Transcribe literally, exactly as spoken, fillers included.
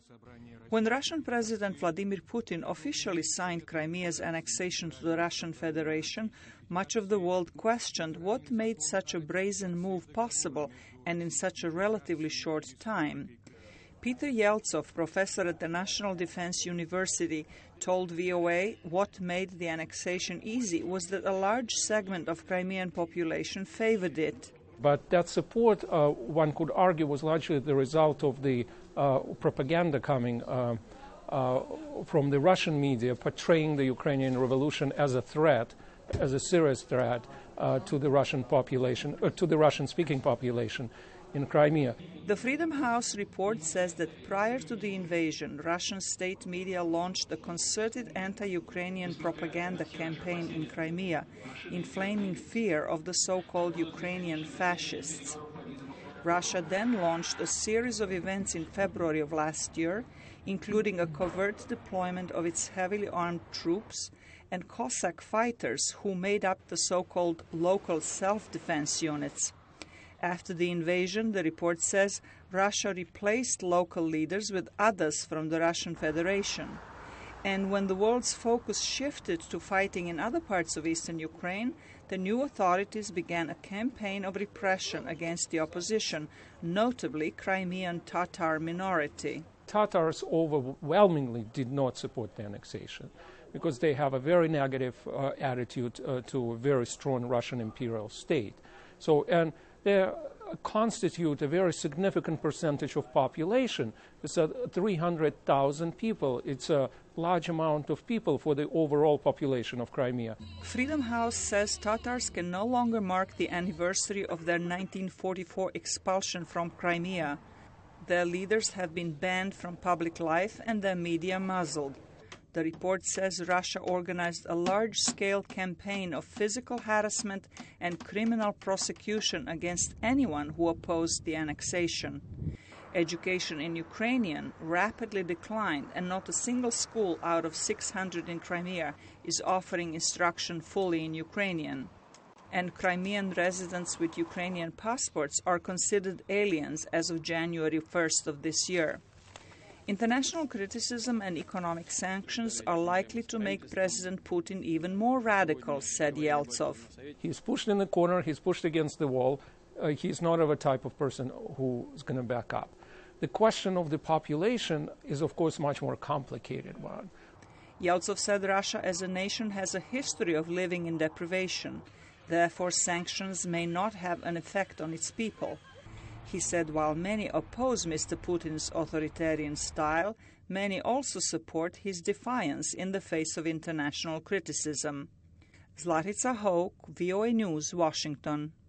When Russian President Vladimir Putin officially signed Crimea's annexation to the Russian Federation, much of the world questioned what made such a brazen move possible and in such a relatively short time. Peter Yeltsov, professor at the National Defense University, told V O A what made the annexation easy was that a large segment of Crimean population favored it. But that support, uh, one could argue, was largely the result of the uh, propaganda coming uh, uh, from the Russian media, portraying the Ukrainian revolution as a threat, as a serious threat uh, to the Russian population, uh, to the Russian-speaking population in Crimea. The Freedom House report says that prior to the invasion, Russian state media launched a concerted anti-Ukrainian propaganda campaign in Crimea, inflaming fear of the so-called Ukrainian fascists. Russia then launched a series of events in February of last year, including a covert deployment of its heavily armed troops and Cossack fighters who made up the so-called local self-defense units. After the invasion, the report says, Russia replaced local leaders with others from the Russian Federation. And when the world's focus shifted to fighting in other parts of eastern Ukraine, the new authorities began a campaign of repression against the opposition, notably Crimean Tatar minority. Tatars overwhelmingly did not support the annexation because they have a very negative uh, attitude uh, to a very strong Russian imperial state. So, and they constitute a very significant percentage of population. It's uh, three hundred thousand people. It's a large amount of people for the overall population of Crimea. Freedom House says Tatars can no longer mark the anniversary of their nineteen forty-four expulsion from Crimea. Their leaders have been banned from public life and their media muzzled. The report says Russia organized a large-scale campaign of physical harassment and criminal prosecution against anyone who opposed the annexation. Education in Ukrainian rapidly declined, and not a single school out of six hundred in Crimea is offering instruction fully in Ukrainian. And Crimean residents with Ukrainian passports are considered aliens as of January first of this year. International criticism and economic sanctions are likely to make President Putin even more radical, said Yeltsov. He's pushed in the corner, he's pushed against the wall. Uh, he's not of a type of person who is going to back up. The question of the population is, of course, much more complicated one. Yeltsov said Russia as a nation has a history of living in deprivation. Therefore, sanctions may not have an effect on its people. He said while many oppose Mister Putin's authoritarian style, many also support his defiance in the face of international criticism. Zlatica Hoke, V O A News, Washington.